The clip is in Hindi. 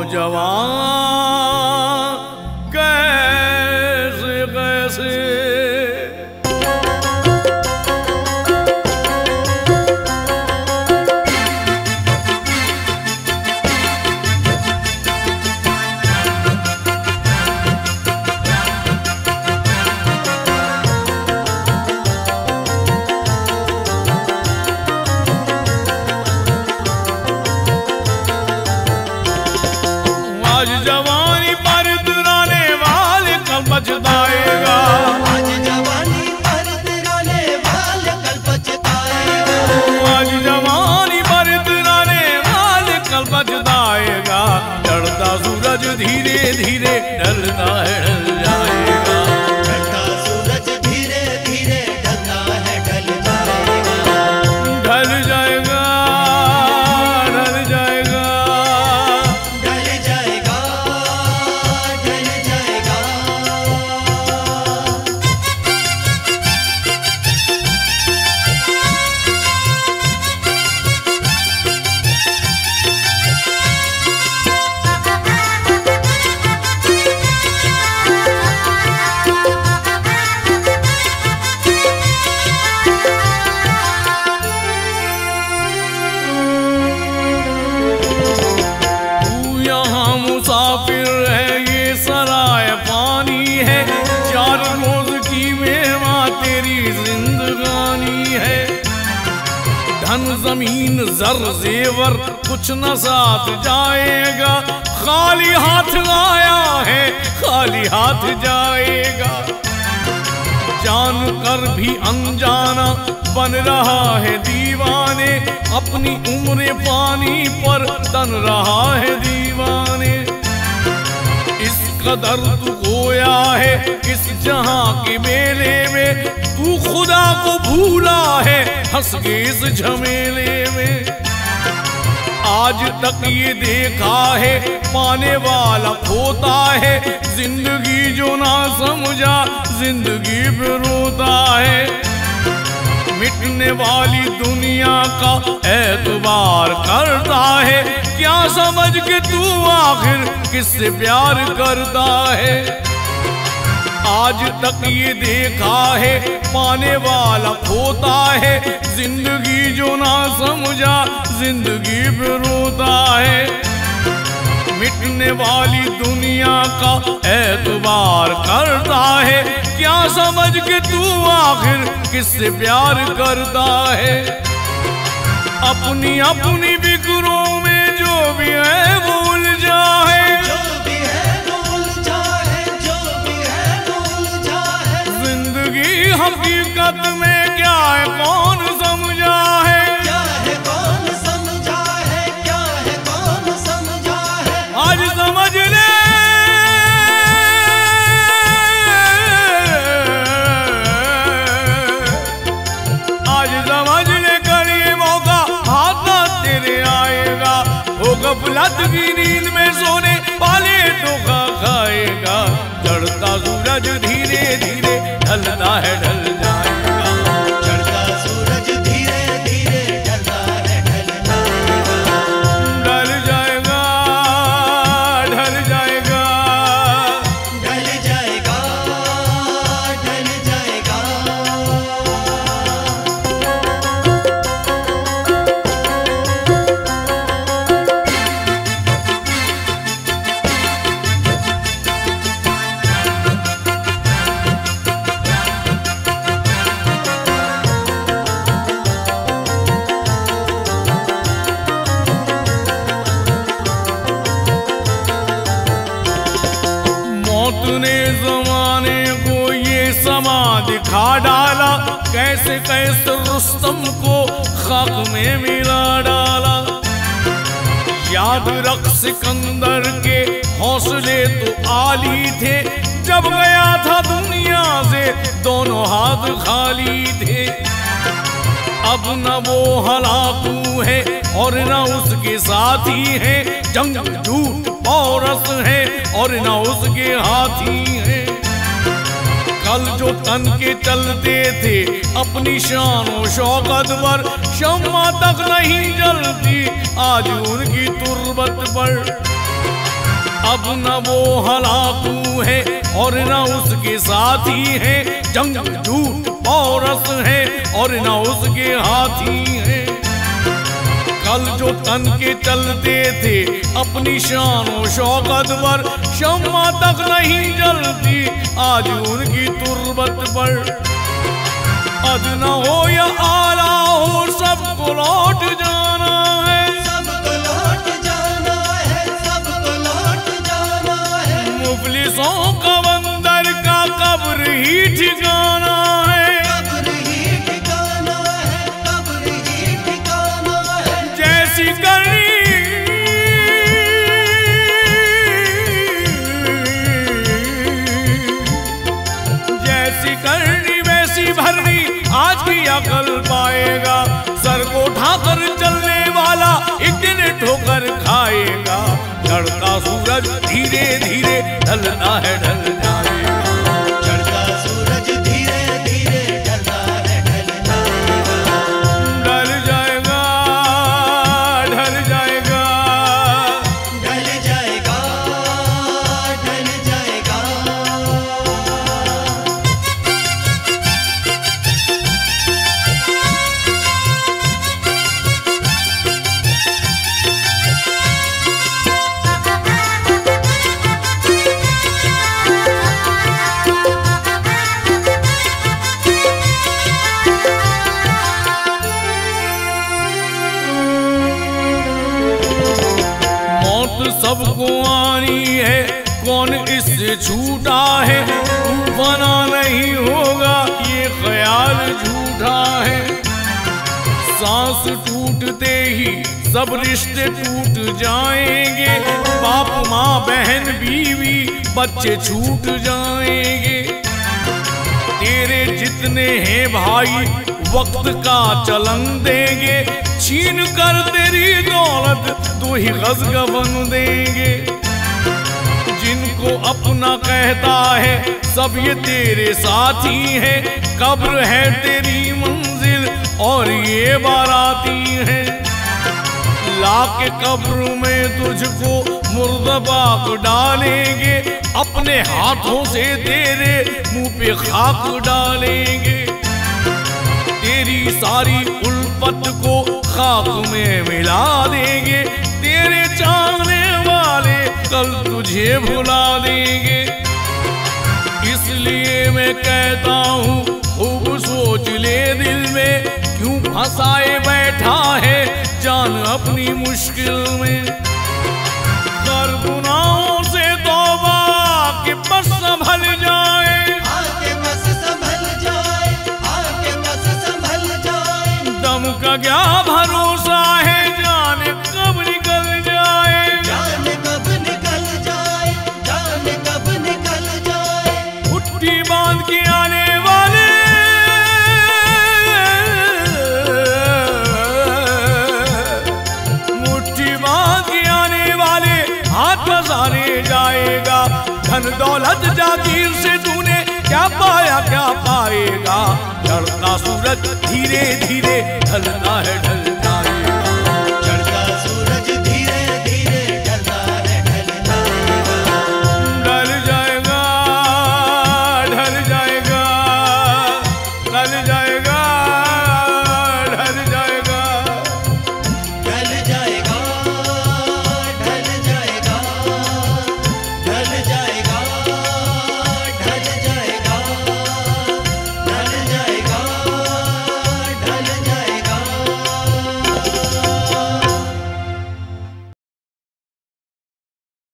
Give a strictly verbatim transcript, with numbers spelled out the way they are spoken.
नौजवान कैसे कैसे आज जवानी पर दुराने वाले कल पछताएगा। आज जवानी पर दुराने वाले कल पछताएगा। आज जवानी पर दुराने वाले कल पछताएगा। चढ़ता सूरज धीरे धीरे ढलता है ढल जाएगा। चढ़ता सूरज धीरे धीरे ढलता है ढल जाएगा। ढल जाएगा ढल जाएगा ढल जाएगा ढल जाएगा। मुसाफिर है ये सराय पानी है। चार रोज की मेवा तेरी जिंदगानी है। धन जमीन जर जेवर कुछ न साथ जाएगा। खाली हाथ आया है खाली हाथ जाएगा। जान कर भी अनजाना बन रहा है दीवाने। अपनी उम्र पानी पर तन रहा है दीवाने। इस कदर तू खोया है इस जहां के मेले में। तू खुदा को भूला है हंस के इस झमेले में। आज तक ये देखा है पाने वाला खोता है। जिंदगी जो ना समझा जिंदगी पे रोता है। मिटने वाली दुनिया का एतबार करता है। क्या समझ के तू आखिर किससे प्यार करता है। आज तक ये देखा है पाने वाला खोता है। जिंदगी जो ना समझा जिंदगी पे रोता है। मिटने वाली दुनिया का एतबार करता है। क्या समझ के तू आखिर किससे प्यार करता है। अपनी अपनी फिक्रों में जो भी है भूल जाए। जो भी है भूल जाए जो भी है भूल जाए। जिंदगी हकीकत में क्या है कौन समझा है। क्या है कौन समझा है क्या है कौन समझा है। आज समझ ले आज समझ ले कर ये मौका हाथ तेरे आएगा। हो गफलत की नींद में सोने वाले तो खा खाएगा। चढ़ता सूरज धीरे धीरे ढलता है ढल जाएगा। चढ़ता सूरज धीरे धीरे ढलता है ढल जाएगा। ढल जाएगा ढल जाएगा ढल जाएगा ढल जाएगा। मौत ने जमाने को ये समा दिखा डाला। कैसे कैसे रुस्तम को खाक में मिला डाला। याद रख सिकंदर के हौसले तो आली थे। जब गया था दुनिया से दोनों हाथ खाली थे। अब न वो हलाकू है और न उसके साथी है। जंग झूठ औरस है और न उसके हाथी है। कल जो तन के चलते थे अपनी शान और शौकत पर। शम्मा तक नहीं जलती आज उनकी तुर्बत पर। अब न वो हलाकू है और न उसके साथी है, जंग झूठ औरस है और न उसके हाथी है। कल जो तन के चलते थे अपनी शान और शौकत पर, शम्मा तक नहीं जलती आज उनकी तुर्बत पर। अदना हो या आला हो सबको लौट जाना है, सबको लौट जाना है, सबको लौट जाना है। मुफलिसों का बंदर का कब्र ही ठिकाना है, कब्र ही ठिकाना है, कब्र ही ठिकाना है। जैसी करनी जैसी करनी वैसी भरनी आज की अकल पाएगा। सर को उठाकर चलने वाला एक दिन ठोकर खाएगा। चढ़ता सूरज धीरे धीरे ढलता है, ढल जाएगा। चढ़ता सूरज धीरे धीरे ढलता है, ढल जाएगा। ढल जाएगा, ढल जाएगा। ढल जाएगा, ढल जाएगा। सबको आनी है, कौन इससे छूटा है। तूफाना नहीं होगा ये ख्याल झूठा है। सांस टूटते ही सब रिश्ते टूट जाएंगे। बाप माँ बहन बीवी बच्चे छूट जाएंगे। तेरे जितने हैं भाई वक्त का चलन देंगे। छीन कर तेरी दौलत तू ही गज़गबन देंगे। जिनको अपना कहता है सब ये तेरे साथी है। कब्र है तेरी मंजिल और ये बाराती है। लाके कब्र में तुझको मुर्दबाक डालेंगे। अपने हाथों से तेरे मुंह पे खाक डालेंगे। तेरी सारी उल्फत को खाक में मिला देंगे। तेरे चाहने वाले कल तुझे भुला देंगे। इसलिए मैं कहता हूँ खूब सोच ले दिल में, क्यों फंसाए बैठा है जान अपनी मुश्किल में। कर गुनाहों से तौबा कि बस संभल जाए। आके बस संभल जाए, आके बस संभल जाए। दम का क्या भरोसा है जाने कब निकल जाए। जाने कब निकल जाए, जाने कब निकल जाए। मुट्ठी बांध के आने वाले मुट्ठी बांध के आने वाले हाथ पसारे जाएगा। धन दौलत जागीर से तूने क्या पाया क्या पाएगा। चढ़ता सूरज धीरे धीरे ढलता है, ढल जाएगा। चढ़ता सूरज धीरे धीरे ढलता है, ढल जाएगा। ढल जाएगा, ढल जाएगा, ढल जाएगा।